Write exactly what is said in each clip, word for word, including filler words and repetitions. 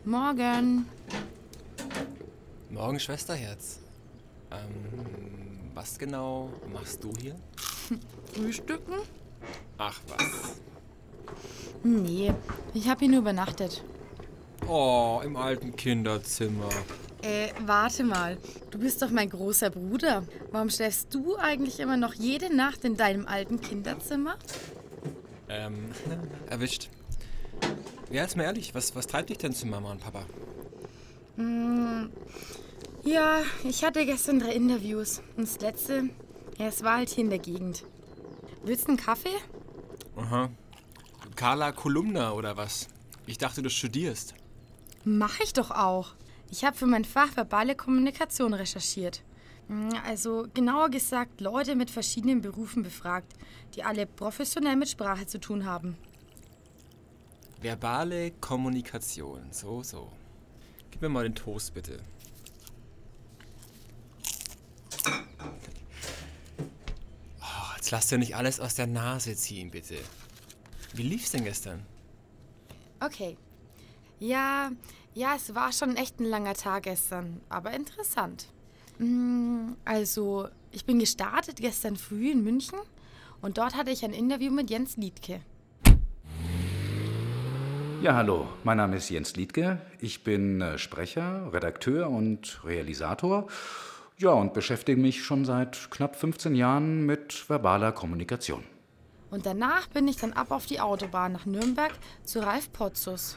Morgen. Morgen, Schwesterherz. Ähm, was genau machst du hier? Frühstücken? Ach was. Nee, ich habe hier nur übernachtet. Oh, im alten Kinderzimmer. Äh, warte mal. Du bist doch mein großer Bruder. Warum schläfst du eigentlich immer noch jede Nacht in deinem alten Kinderzimmer? Ähm, erwischt. Ja, jetzt mal ehrlich, was, was treibt dich denn zu Mama und Papa? Hm, ja, ich hatte gestern drei Interviews. Und das letzte, ja, es war halt hier in der Gegend. Willst du einen Kaffee? Aha. Carla Kolumna oder was? Ich dachte, du studierst. Mach ich doch auch. Ich habe für mein Fach verbale Kommunikation recherchiert. Also genauer gesagt Leute mit verschiedenen Berufen befragt, die alle professionell mit Sprache zu tun haben. Verbale Kommunikation, so, so. Gib mir mal den Toast, bitte. Oh, jetzt lass dir nicht alles aus der Nase ziehen, bitte. Wie lief's denn gestern? Okay. Ja, ja, es war schon echt ein langer Tag gestern, aber interessant. Mm, Also, ich bin gestartet gestern früh in München und dort hatte ich ein Interview mit Jens Liedtke. Ja, hallo, mein Name ist Jens Liedtke. Ich bin äh, Sprecher, Redakteur und Realisator. Ja, und beschäftige mich schon seit knapp fünfzehn Jahren mit verbaler Kommunikation. Und danach bin ich dann ab auf die Autobahn nach Nürnberg zu Ralf Potzus.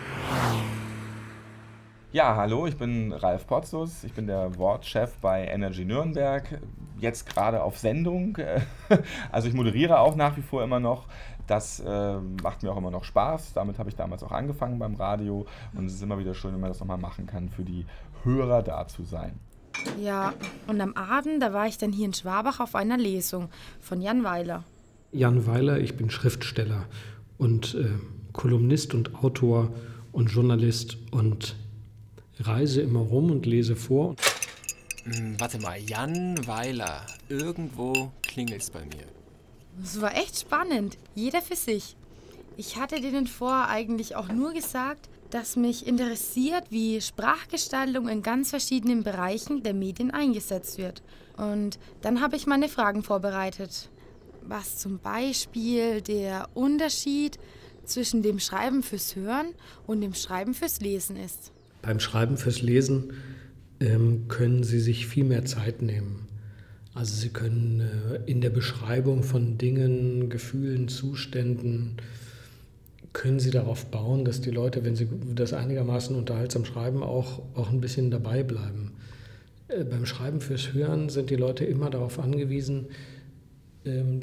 Ja, hallo, ich bin Ralf Potzus, ich bin der Wortchef bei Energy Nürnberg, jetzt gerade auf Sendung, also ich moderiere auch nach wie vor immer noch, das äh, macht mir auch immer noch Spaß, damit habe ich damals auch angefangen beim Radio und es ist immer wieder schön, wenn man das nochmal machen kann, für die Hörer da zu sein. Ja, und am Abend, da war ich dann hier in Schwabach auf einer Lesung von Jan Weiler. Jan Weiler, ich bin Schriftsteller und äh, Kolumnist und Autor und Journalist und reise immer rum und lese vor. Hm, warte mal, Jan Weiler. Irgendwo klingelt's bei mir. Das war echt spannend, jeder für sich. Ich hatte denen vorher eigentlich auch nur gesagt, dass mich interessiert, wie Sprachgestaltung in ganz verschiedenen Bereichen der Medien eingesetzt wird. Und dann habe ich meine Fragen vorbereitet. Was zum Beispiel der Unterschied zwischen dem Schreiben fürs Hören und dem Schreiben fürs Lesen ist. Beim Schreiben fürs Lesen ähm, können Sie sich viel mehr Zeit nehmen. Also Sie können äh, in der Beschreibung von Dingen, Gefühlen, Zuständen, können Sie darauf bauen, dass die Leute, wenn sie das einigermaßen unterhaltsam schreiben, auch, auch ein bisschen dabei bleiben. Äh, beim Schreiben fürs Hören sind die Leute immer darauf angewiesen, ähm,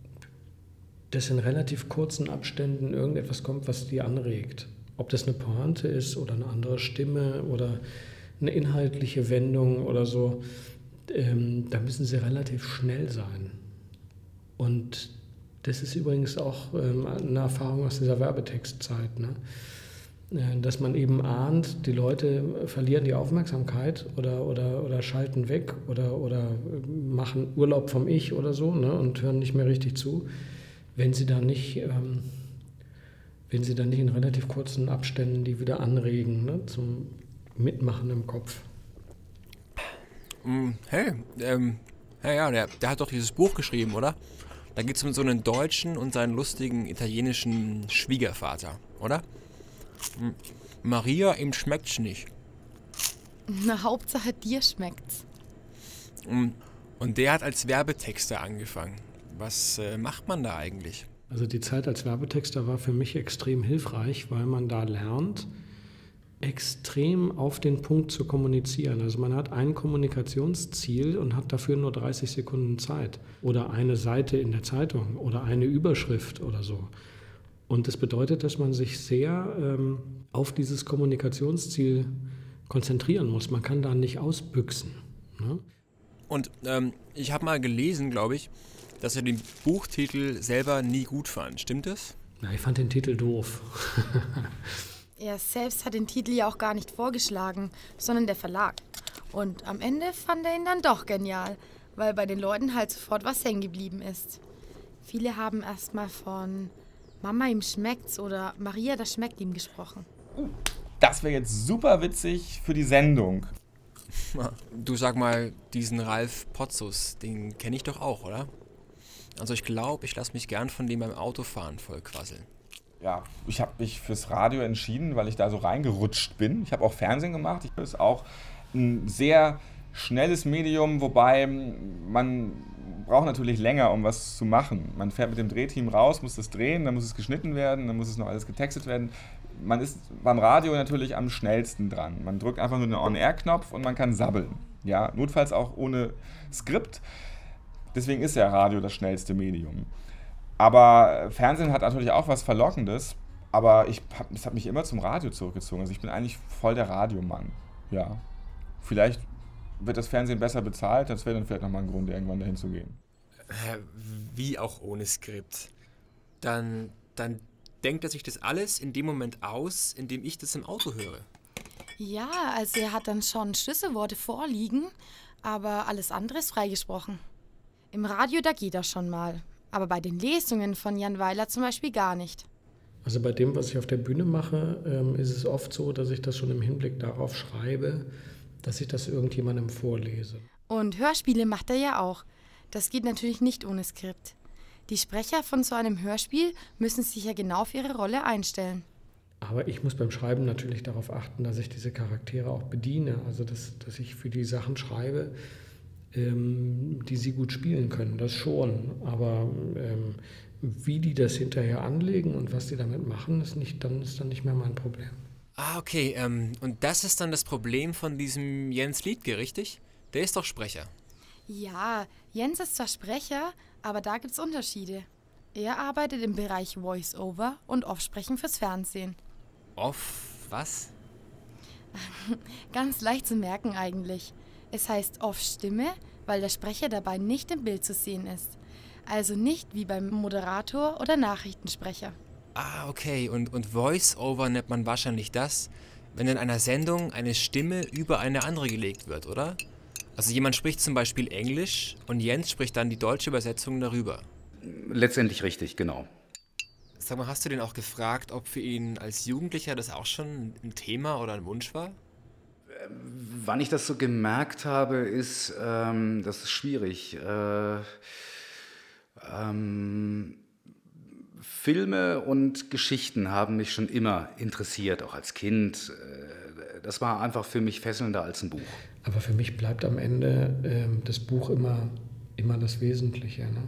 dass in relativ kurzen Abständen irgendetwas kommt, was die anregt. Ob das eine Pointe ist oder eine andere Stimme oder eine inhaltliche Wendung oder so, ähm, da müssen sie relativ schnell sein. Und das ist übrigens auch ähm, eine Erfahrung aus dieser Werbetextzeit, ne? Äh, dass man eben ahnt, die Leute verlieren die Aufmerksamkeit oder, oder, oder schalten weg oder, oder machen Urlaub vom Ich oder so, ne? Und hören nicht mehr richtig zu, wenn sie da nicht... Ähm, wenn sie dann nicht in relativ kurzen Abständen die wieder anregen, ne, zum Mitmachen im Kopf. Mm, hey, ähm, ja, ja, der, der hat doch dieses Buch geschrieben, oder? Da geht's um so einen Deutschen und seinen lustigen italienischen Schwiegervater, oder? Mm, Maria, ihm schmeckt's nicht. Na, Hauptsache dir schmeckt's. Mm, und der hat als Werbetexter angefangen. Was äh, macht man da eigentlich? Also die Zeit als Werbetexter war für mich extrem hilfreich, weil man da lernt, extrem auf den Punkt zu kommunizieren. Also man hat ein Kommunikationsziel und hat dafür nur dreißig Sekunden Zeit. Oder eine Seite in der Zeitung oder eine Überschrift oder so. Und das bedeutet, dass man sich sehr ähm, auf dieses Kommunikationsziel konzentrieren muss. Man kann da nicht ausbüchsen, ne? Und ähm, ich habe mal gelesen, glaube ich, dass er den Buchtitel selber nie gut fand. Stimmt das? Na, ich fand den Titel doof. Er selbst hat den Titel ja auch gar nicht vorgeschlagen, sondern der Verlag. Und am Ende fand er ihn dann doch genial, weil bei den Leuten halt sofort was hängen geblieben ist. Viele haben erst mal von Mama, ihm schmeckt's oder Maria, das schmeckt ihm gesprochen. Uh, das wäre jetzt super witzig für die Sendung. Du sag mal, diesen Ralf Potzus, den kenne ich doch auch, oder? Also ich glaube, ich lasse mich gern von dem beim Autofahren voll quasseln. Ja, ich habe mich fürs Radio entschieden, weil ich da so reingerutscht bin. Ich habe auch Fernsehen gemacht. Ich ist auch ein sehr schnelles Medium, wobei man braucht natürlich länger, um was zu machen. Man fährt mit dem Drehteam raus, muss das drehen, dann muss es geschnitten werden, dann muss es noch alles getextet werden. Man ist beim Radio natürlich am schnellsten dran. Man drückt einfach nur den On-Air-Knopf und man kann sabbeln. Ja, notfalls auch ohne Skript. Deswegen ist ja Radio das schnellste Medium. Aber Fernsehen hat natürlich auch was Verlockendes, aber ich hab, das hat mich immer zum Radio zurückgezogen. Also ich bin eigentlich voll der Radiomann. Ja, vielleicht wird das Fernsehen besser bezahlt, das wäre dann vielleicht nochmal ein Grund, irgendwann dahin zu gehen. Äh, wie auch ohne Skript. Dann, dann denkt er sich das alles in dem Moment aus, in dem ich das im Auto höre. Ja, also er hat dann schon Schlüsselworte vorliegen, aber alles andere ist freigesprochen. Im Radio, da geht das schon mal. Aber bei den Lesungen von Jan Weiler zum Beispiel gar nicht. Also bei dem, was ich auf der Bühne mache, ähm, ist es oft so, dass ich das schon im Hinblick darauf schreibe, dass ich das irgendjemandem vorlese. Und Hörspiele macht er ja auch. Das geht natürlich nicht ohne Skript. Die Sprecher von so einem Hörspiel müssen sich ja genau auf ihre Rolle einstellen. Aber ich muss beim Schreiben natürlich darauf achten, dass ich diese Charaktere auch bediene. Also dass, dass ich für die Sachen schreibe, ähm, die sie gut spielen können. Das schon. Aber ähm, wie die das hinterher anlegen und was die damit machen, ist, nicht, dann, ist dann nicht mehr mein Problem. Ah, okay. Ähm, und das ist dann das Problem von diesem Jens Liedtke, richtig? Der ist doch Sprecher. Ja, Jens ist zwar Sprecher, aber da gibt's Unterschiede. Er arbeitet im Bereich Voice-Over und Offsprechen fürs Fernsehen. Off was? Ganz leicht zu merken eigentlich. Es heißt Off-Stimme, weil der Sprecher dabei nicht im Bild zu sehen ist. Also nicht wie beim Moderator oder Nachrichtensprecher. Ah, okay. Und, und Voice-Over nennt man wahrscheinlich das, wenn in einer Sendung eine Stimme über eine andere gelegt wird, oder? Also jemand spricht zum Beispiel Englisch und Jens spricht dann die deutsche Übersetzung darüber. Letztendlich richtig, genau. Sag mal, hast du den auch gefragt, ob für ihn als Jugendlicher das auch schon ein Thema oder ein Wunsch war? Wann ich das so gemerkt habe, ist, ähm, das ist schwierig. Äh, ähm, Filme und Geschichten haben mich schon immer interessiert, auch als Kind. Das war einfach für mich fesselnder als ein Buch. Aber für mich bleibt am Ende ähm, das Buch immer, immer das Wesentliche, ne?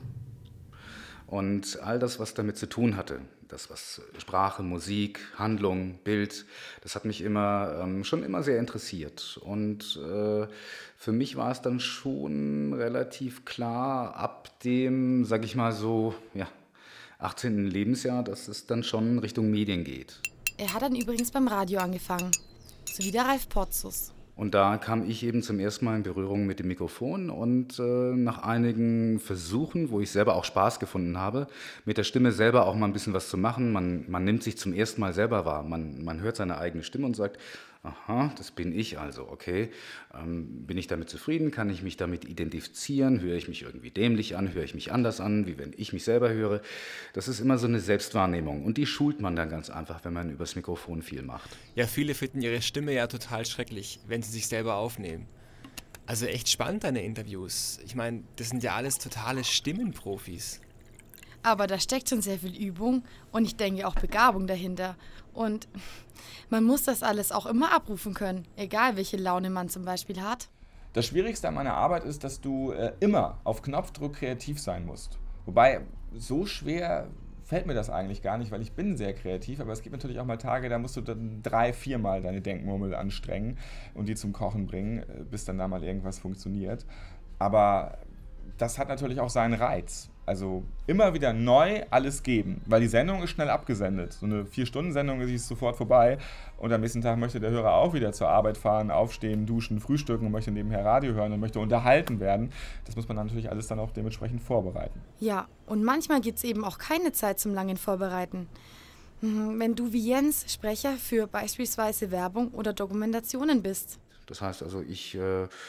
Und all das, was damit zu tun hatte, das, was Sprache, Musik, Handlung, Bild, das hat mich immer, ähm, schon immer sehr interessiert. Und äh, für mich war es dann schon relativ klar, ab dem, sag ich mal so, ja, achtzehnten Lebensjahr, dass es dann schon Richtung Medien geht. Er hat dann übrigens beim Radio angefangen, so wie der Ralf Potzus. Und da kam ich eben zum ersten Mal in Berührung mit dem Mikrofon und äh, nach einigen Versuchen, wo ich selber auch Spaß gefunden habe, mit der Stimme selber auch mal ein bisschen was zu machen, man, man nimmt sich zum ersten Mal selber wahr, man, man hört seine eigene Stimme und sagt, aha, das bin ich also, okay, ähm, bin ich damit zufrieden, kann ich mich damit identifizieren, höre ich mich irgendwie dämlich an, höre ich mich anders an, wie wenn ich mich selber höre. Das ist immer so eine Selbstwahrnehmung und die schult man dann ganz einfach, wenn man übers Mikrofon viel macht. Ja, viele finden ihre Stimme ja total schrecklich, wenn sie sich selber aufnehmen. Also echt spannend, deine Interviews. Ich meine, das sind ja alles totale Stimmenprofis. Aber da steckt schon sehr viel Übung und ich denke auch Begabung dahinter. Und man muss das alles auch immer abrufen können, egal welche Laune man zum Beispiel hat. Das Schwierigste an meiner Arbeit ist, dass du äh, immer auf Knopfdruck kreativ sein musst. Wobei, so schwer fällt mir das eigentlich gar nicht, weil ich bin sehr kreativ, aber es gibt natürlich auch mal Tage, da musst du dann drei, viermal deine Denkmurmel anstrengen und die zum Kochen bringen, bis dann da mal irgendwas funktioniert. Aber das hat natürlich auch seinen Reiz. Also immer wieder neu alles geben, weil die Sendung ist schnell abgesendet. So eine vier-Stunden-Sendung ist sofort vorbei und am nächsten Tag möchte der Hörer auch wieder zur Arbeit fahren, aufstehen, duschen, frühstücken und möchte nebenher Radio hören und möchte unterhalten werden. Das muss man natürlich alles dann auch dementsprechend vorbereiten. Ja, und manchmal gibt es eben auch keine Zeit zum langen Vorbereiten. Wenn du wie Jens Sprecher für beispielsweise Werbung oder Dokumentationen bist. Das heißt also, ich äh,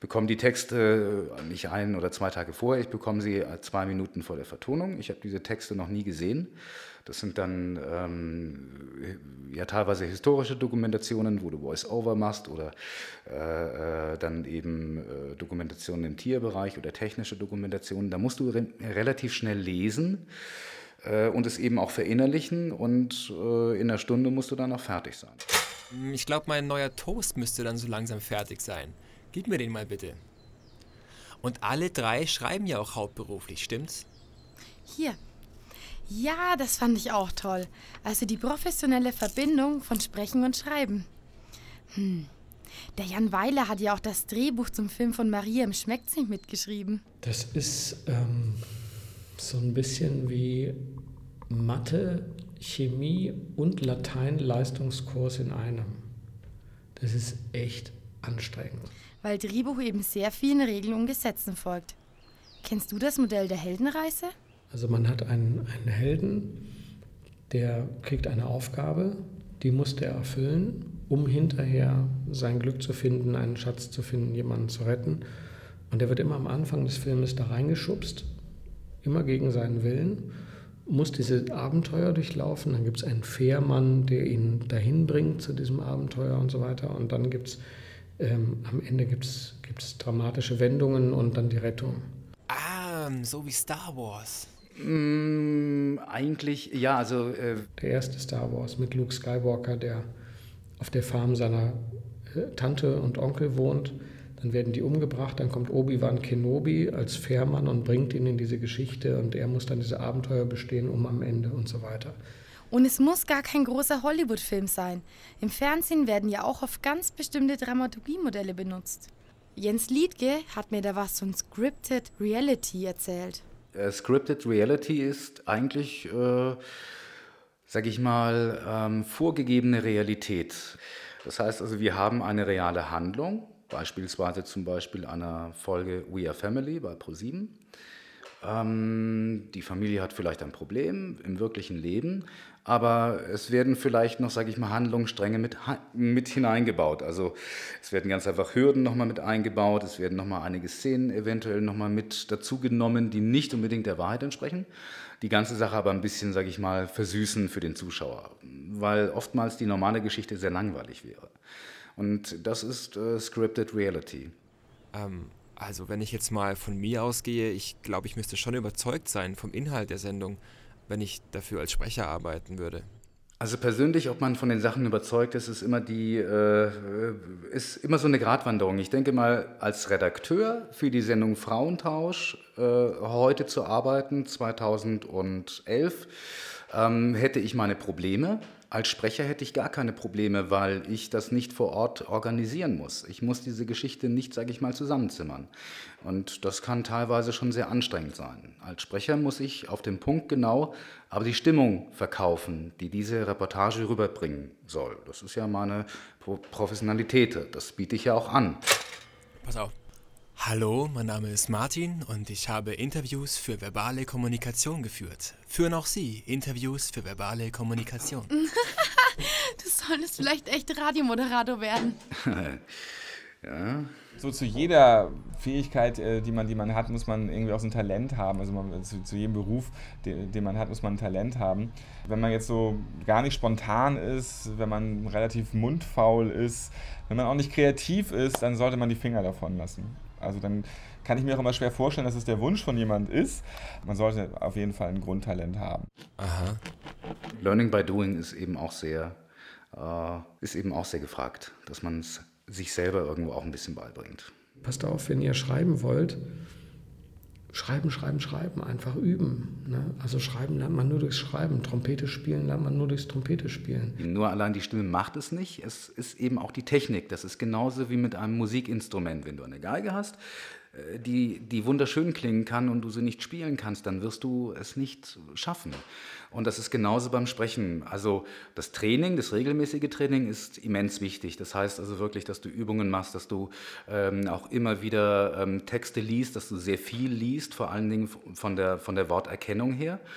bekomme die Texte nicht ein oder zwei Tage vorher, ich bekomme sie zwei Minuten vor der Vertonung. Ich habe diese Texte noch nie gesehen. Das sind dann ähm, ja teilweise historische Dokumentationen, wo du Voice-Over machst oder äh, dann eben äh, Dokumentationen im Tierbereich oder technische Dokumentationen. Da musst du re- relativ schnell lesen äh, und es eben auch verinnerlichen und äh, in einer Stunde musst du dann auch fertig sein. Ich glaube, mein neuer Toast müsste dann so langsam fertig sein. Gib mir den mal bitte. Und alle drei schreiben ja auch hauptberuflich, stimmt's? Hier. Ja, das fand ich auch toll. Also die professionelle Verbindung von Sprechen und Schreiben. Hm. Der Jan Weiler hat ja auch das Drehbuch zum Film von Maria im Schmeckt's nicht mitgeschrieben. Das ist ähm, so ein bisschen wie Mathe, Chemie und Latein-Leistungskurs in einem. Das ist echt anstrengend. Weil Drehbuch eben sehr vielen Regeln und Gesetzen folgt. Kennst du das Modell der Heldenreise? Also man hat einen, einen Helden, der kriegt eine Aufgabe, die muss der erfüllen, um hinterher sein Glück zu finden, einen Schatz zu finden, jemanden zu retten. Und der wird immer am Anfang des Filmes da reingeschubst, immer gegen seinen Willen, muss diese Abenteuer durchlaufen. Dann gibt es einen Fährmann, der ihn dahin bringt zu diesem Abenteuer und so weiter. Und dann gibt es, ähm, am Ende gibt es dramatische Wendungen und dann die Rettung. Ah, so wie Star Wars. Mm, eigentlich, ja, also... Äh Der erste Star Wars mit Luke Skywalker, der auf der Farm seiner äh, Tante und Onkel wohnt. Dann werden die umgebracht, dann kommt Obi-Wan Kenobi als Fährmann und bringt ihn in diese Geschichte und er muss dann diese Abenteuer bestehen, um am Ende und so weiter. Und es muss gar kein großer Hollywood-Film sein. Im Fernsehen werden ja auch oft ganz bestimmte Dramaturgiemodelle benutzt. Jens Liedtke hat mir da was von Scripted Reality erzählt. Äh, Scripted Reality ist eigentlich, äh, sag ich mal, ähm, vorgegebene Realität. Das heißt also, wir haben eine reale Handlung, beispielsweise zum Beispiel einer Folge We Are Family bei ProSieben. Ähm, die Familie hat vielleicht ein Problem im wirklichen Leben, aber es werden vielleicht noch, sage ich mal, Handlungsstränge mit, mit hineingebaut. Also es werden ganz einfach Hürden nochmal mit eingebaut, es werden nochmal einige Szenen eventuell nochmal mit dazugenommen, die nicht unbedingt der Wahrheit entsprechen. Die ganze Sache aber ein bisschen, sage ich mal, versüßen für den Zuschauer, weil oftmals die normale Geschichte sehr langweilig wäre. Und das ist äh, Scripted Reality. Ähm, also wenn ich jetzt mal von mir ausgehe, ich glaube, ich müsste schon überzeugt sein vom Inhalt der Sendung, wenn ich dafür als Sprecher arbeiten würde. Also persönlich, ob man von den Sachen überzeugt ist, ist immer, die, äh, ist immer so eine Gratwanderung. Ich denke mal, als Redakteur für die Sendung Frauentausch äh, heute zu arbeiten, zweitausendelf, ähm, hätte ich meine Probleme. Als Sprecher hätte ich gar keine Probleme, weil ich das nicht vor Ort organisieren muss. Ich muss diese Geschichte nicht, sage ich mal, zusammenzimmern. Und das kann teilweise schon sehr anstrengend sein. Als Sprecher muss ich auf den Punkt genau, aber die Stimmung verkaufen, die diese Reportage rüberbringen soll. Das ist ja meine Professionalität. Das biete ich ja auch an. Pass auf. Hallo, mein Name ist Martin und ich habe Interviews für verbale Kommunikation geführt. Führen auch Sie Interviews für verbale Kommunikation? Du solltest vielleicht echt Radiomoderator werden. Ja. So zu jeder Fähigkeit, die man, die man hat, muss man irgendwie auch so ein Talent haben. Also man, zu, zu jedem Beruf, den, den man hat, muss man ein Talent haben. Wenn man jetzt so gar nicht spontan ist, wenn man relativ mundfaul ist, wenn man auch nicht kreativ ist, dann sollte man die Finger davon lassen. Also dann kann ich mir auch immer schwer vorstellen, dass es der Wunsch von jemand ist. Man sollte auf jeden Fall ein Grundtalent haben. Aha. Learning by doing ist eben auch sehr, äh, ist eben auch sehr gefragt, dass man es sich selber irgendwo auch ein bisschen beibringt. Passt auf, wenn ihr schreiben wollt, schreiben, schreiben, schreiben, einfach üben. Ne? Also schreiben lernt man nur durchs Schreiben, Trompete spielen lernt man nur durchs Trompete spielen. Nur allein die Stimme macht es nicht, es ist eben auch die Technik. Das ist genauso wie mit einem Musikinstrument. Wenn du eine Geige hast, die, die wunderschön klingen kann und du sie nicht spielen kannst, dann wirst du es nicht schaffen. Und das ist genauso beim Sprechen. Also das Training, das regelmäßige Training ist immens wichtig. Das heißt also wirklich, dass du Übungen machst, dass du ähm, auch immer wieder ähm, Texte liest, dass du sehr viel liest, vor allen Dingen von der, von der Worterkennung her.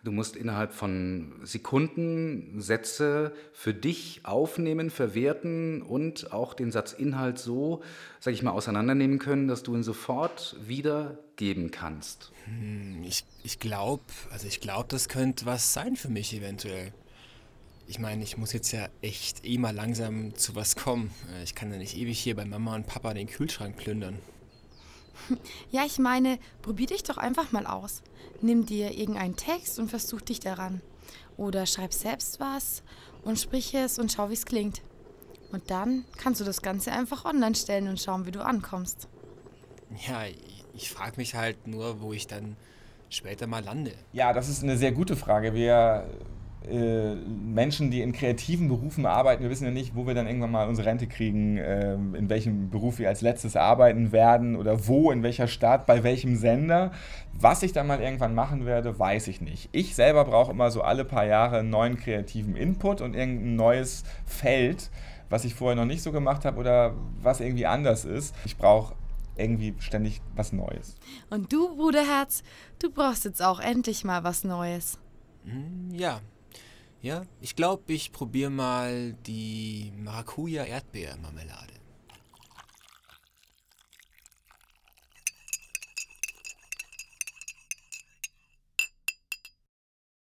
Du musst innerhalb von Sekunden Sätze für dich aufnehmen, verwerten und auch den Satzinhalt so, sag ich mal, auseinandernehmen können, dass du ihn sofort wiedergeben kannst. Hm, ich ich glaube, also ich glaube, das könnte was sein für mich eventuell. Ich meine, ich muss jetzt ja echt eh mal langsam zu was kommen. Äh, Ich kann ja nicht ewig hier bei Mama und Papa den Kühlschrank plündern. Ja, ich meine, probier dich doch einfach mal aus. Nimm dir irgendeinen Text und versuch dich daran. Oder schreib selbst was und sprich es und schau, wie es klingt. Und dann kannst du das Ganze einfach online stellen und schauen, wie du ankommst. Ja, ich, ich frage mich halt nur, wo ich dann später mal lande. Ja, das ist eine sehr gute Frage. Wir äh, Menschen, die in kreativen Berufen arbeiten, wir wissen ja nicht, wo wir dann irgendwann mal unsere Rente kriegen, ähm, in welchem Beruf wir als letztes arbeiten werden oder wo, in welcher Stadt, bei welchem Sender. Was ich dann mal irgendwann machen werde, weiß ich nicht. Ich selber brauche immer so alle paar Jahre einen neuen kreativen Input und irgendein neues Feld, was ich vorher noch nicht so gemacht habe oder was irgendwie anders ist. Ich brauche irgendwie ständig was Neues. Und du, Bruderherz, du brauchst jetzt auch endlich mal was Neues. Hm, ja, ja, ich glaube, ich probiere mal die Maracuja-Erdbeer-Marmelade.